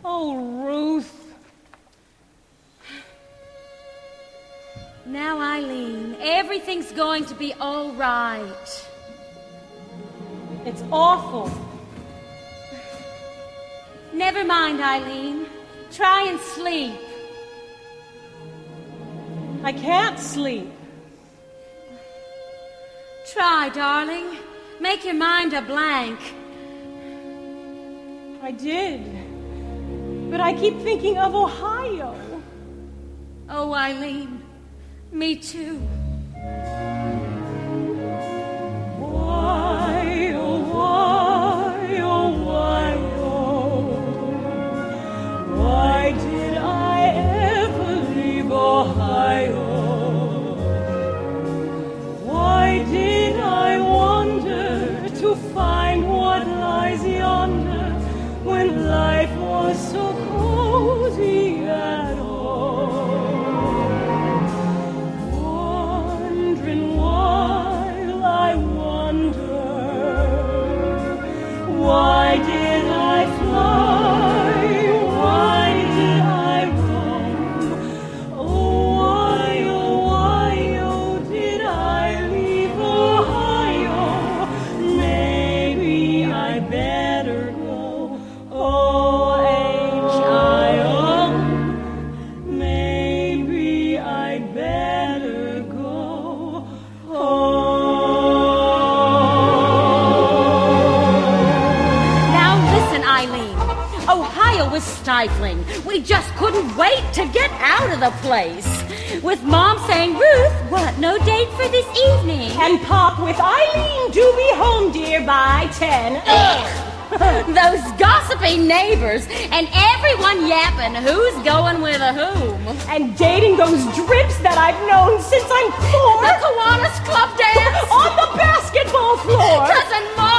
Oh, Ruth. Now, Eileen, everything's going to be all right. It's awful. Never mind, Eileen. Try and sleep. I can't sleep. Try, darling. Make your mind a blank. I did. But I keep thinking of Ohio. Oh, Eileen, me too. Why, oh, why, oh, why, oh, why did I ever leave Ohio? Why did I wander to find what lies yonder when life was so cozy at all? Wandering while I wander, why did I fly? Why did I roam? Oh, did I leave Ohio? Maybe I better go. O-H-I-O. Maybe I better go home. Now listen, Eileen. Ohio was stifling. We just couldn't wait to get out of the place. With Mom saying, Ruth, what, no date for this evening? And Pop with Eileen, do be home, dear, by 10. Those gossipy neighbors and everyone yapping who's going with a whom. And dating those drips that I've known since I'm 4. The Kiwanis Club dance. On the basketball floor. Cousin Mom